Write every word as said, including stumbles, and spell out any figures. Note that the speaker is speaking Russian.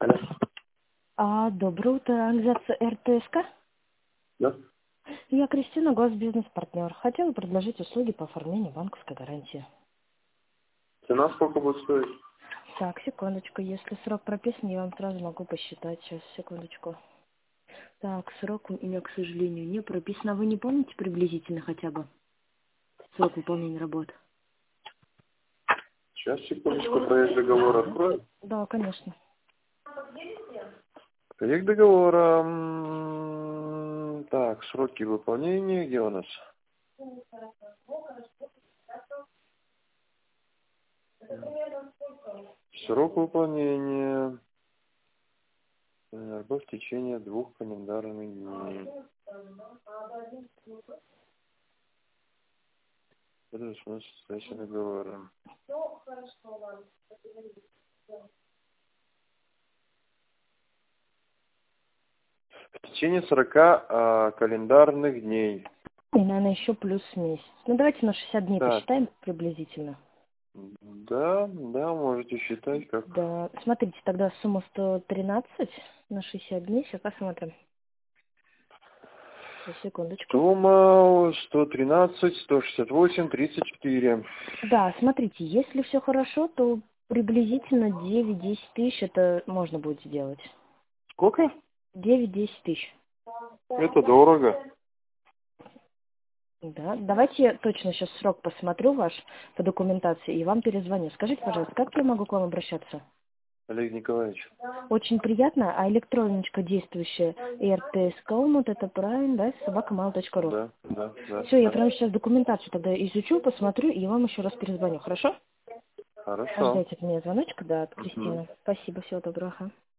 Алло. А, доброе утро, организация эр тэ эс ка. Да? Я Кристина, госбизнес-партнер. Хотела предложить услуги по оформлению банковской гарантии. Цена сколько будет стоить? Так, секундочку, если срок прописан, я вам сразу могу посчитать. Сейчас, секундочку. Так, срок у меня, к сожалению, не прописан. А вы не помните приблизительно хотя бы срок выполнения работ? Сейчас, секундочку, проект договора открою. Да, конечно. Проект договора. м, Так, сроки выполнения. Где у нас? Срок выполнения. Работа в течение двух календарных дней. Это смысл состоящего договора. В течение сорока а, календарных дней. И, наверное, еще плюс месяц. Ну, давайте на шестьдесят дней Так, посчитаем приблизительно. да, да, можете считать как. Да, смотрите, тогда сумма сто тринадцать на шестьдесят дней. Сейчас посмотрим. Сейчас, секундочку. Сумма сто тринадцать, сто шестьдесят восемь, тридцать четыре. Да, смотрите, если все хорошо, то приблизительно девять-десять тысяч это можно будет сделать. Сколько? девять-десять тысяч. Это дорого. Да, давайте я точно сейчас срок посмотрю ваш по документации и вам перезвоню. Скажите, пожалуйста, как я могу к вам обращаться? Олег Николаевич. Очень приятно, а электроночка действующая эр тэ эс коммут, это правильно, да, собака мал точка ру. Да, да, да, Все, я да. прямо сейчас документацию тогда изучу, посмотрю и вам еще раз перезвоню, хорошо? Хорошо. Ожидайте от меня звоночка, да, от Мгм. Кристины. Спасибо, всего доброго. Ага.